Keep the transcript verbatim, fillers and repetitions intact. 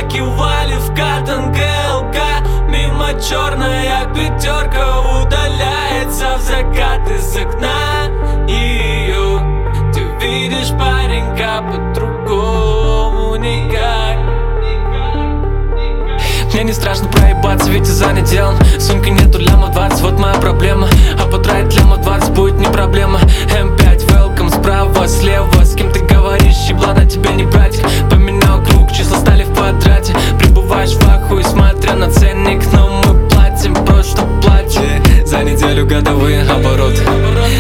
кивали в катан ГЛК. Мимо черная пятерка удаляется в закат из окна ее. Ты видишь паренька по-другому никак. Мне не страшно проебаться, ведь я занят делом.